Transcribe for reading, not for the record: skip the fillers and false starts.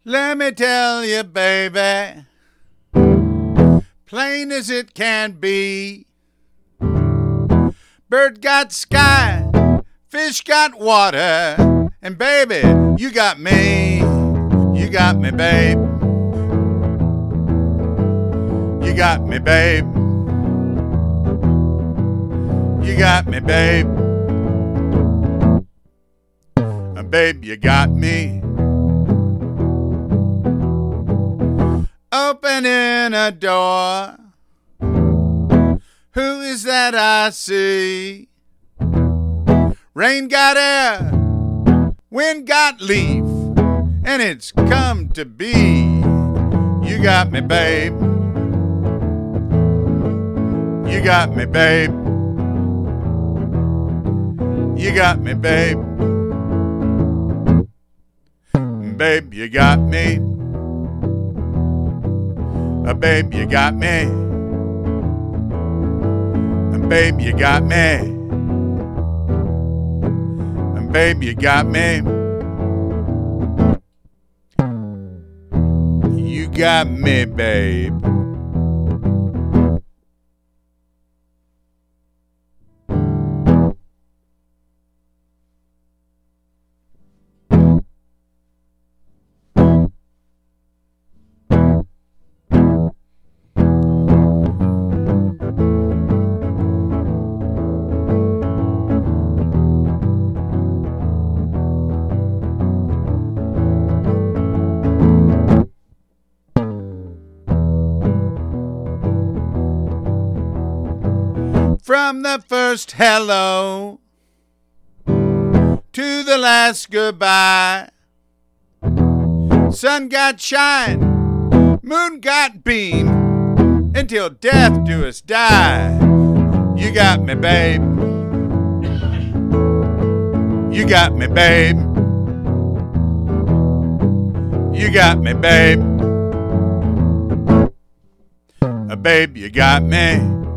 Let me tell you, baby, plain as it can be. Bird got sky, fish got water, and baby, you got me. You got me, babe. You got me, babe. You got me, babe. Babe, you got me. Opening a door. Who is that I see? Rain got air, wind got leaf, and it's come to be. You got me, babe. You got me, babe. You got me, babe. Babe, you got me. Babe, you got me. Babe, you got me. Babe, you got me. You got me, babe. From the first hello to the last goodbye, sun got shine, moon got beam, until death do us die. You got me, babe. You got me, babe. You got me, babe. Babe, you got me.